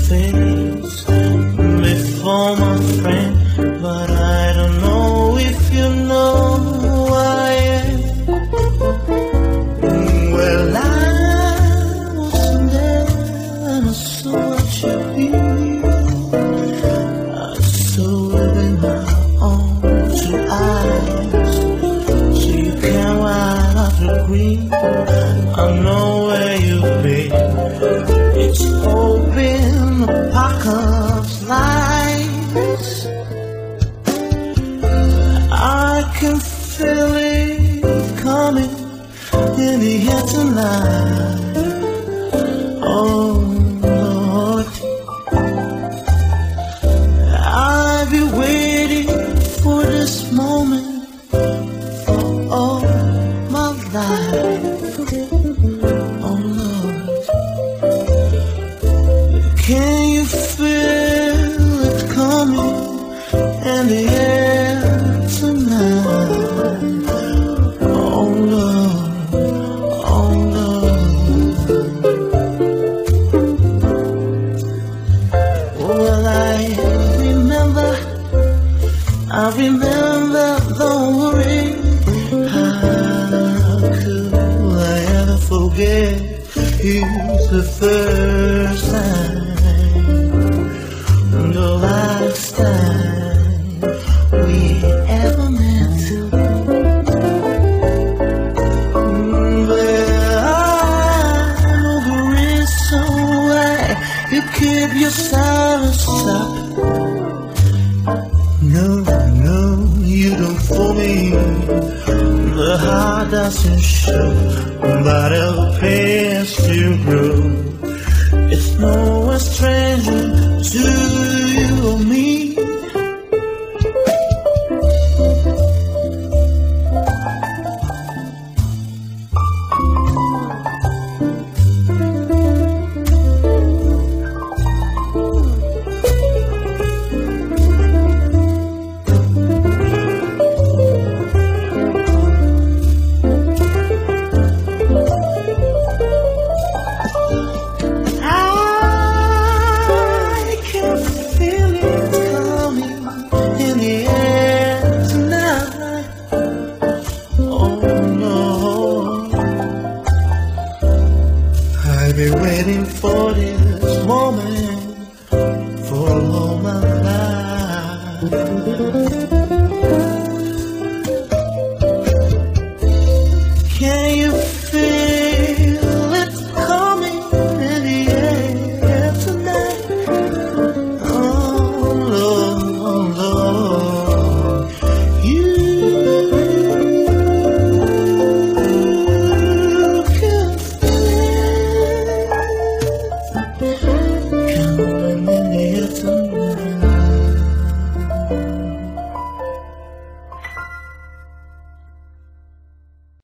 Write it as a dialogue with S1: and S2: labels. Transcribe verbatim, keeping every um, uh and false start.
S1: face before my friend, but I don't know if you know who I am. Well, I wasn't there and I saw what you feel. I saw it in my own two eyes, so you can't wipe off the green. I know where you've been. It's open apocalypse lights. I can feel it coming in the air tonight. Oh Lord, I've been waiting for this moment for all my life. Oh Lord, can you feel it coming in the air tonight? Oh Lord, oh Lord. Well, I remember, I remember the worry. How could I ever forget you the first time? The last time we ever met. But I'm over it, so why you keep your silence up? No, no, you don't fool me. The heart doesn't show, but it'll pay as you grow. It's no stranger to you or me. I've been waiting for this moment.